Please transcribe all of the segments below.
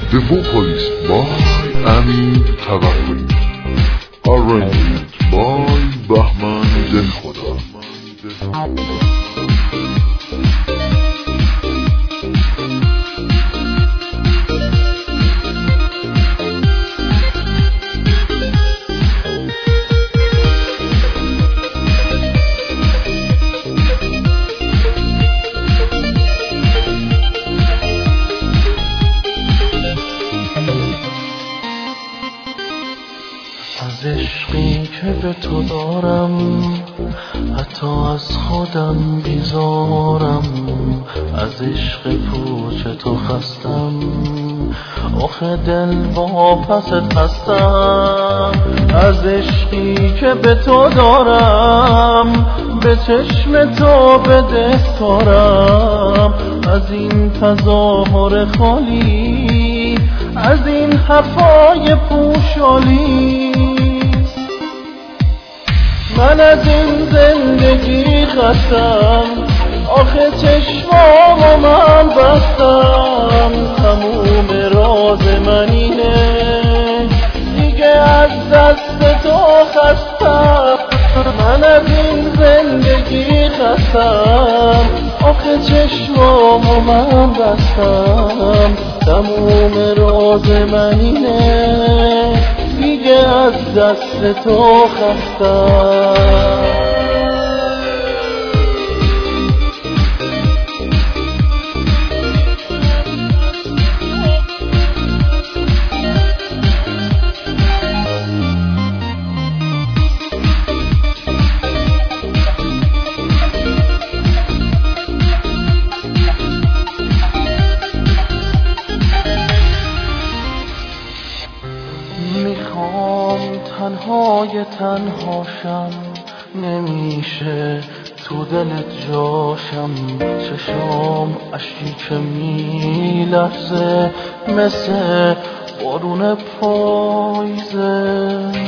The vocalist by Amin Tawakoli. Arrangement by Bahman Delkhoda. از عشقی که به تو دارم حتی از خودم بیزارم، از عشق پوچ تو خستم، آخه دل با پست هستم. از عشقی که به تو دارم به چشم تو بدهکارم، از این تظاهر خالی، از این حرفای پوشالی. من از این زندگی خستم، آخه چشمامو من بستم، تموم راز من اینه دیگه از دست تو خستم. من از این زندگی خستم، آخه چشمامو من بستم، تموم راز من اینه دیگه از دست تو خستم. میخوام تنهای تنهاشم، نمیشه تو دلت جاشم، چشام اشکی که میلرزه مثل بارون پاییزه.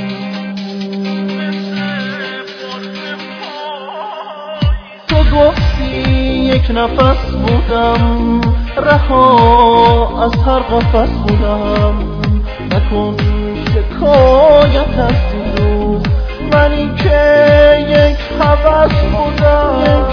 تو گفتی یک نفس بودم، رها از هر قفس بودم، نکن شکایت از دیروز، منی که یک هوس بودم.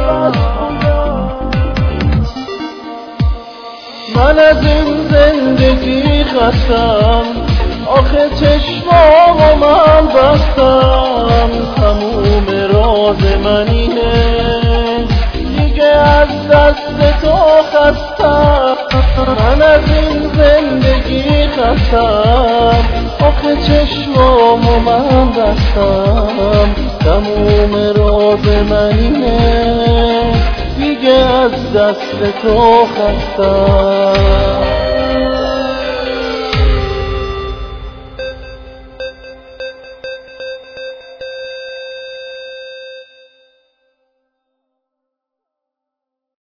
من از این زندگی خستم، آخه چشمامو من بستم، تموم راز من اینه دیگه از دست تو خستم. من از این زندگی خستم، آخه چشمامو من بستم، تموم راز من اینه دیگه از دست تو خستم.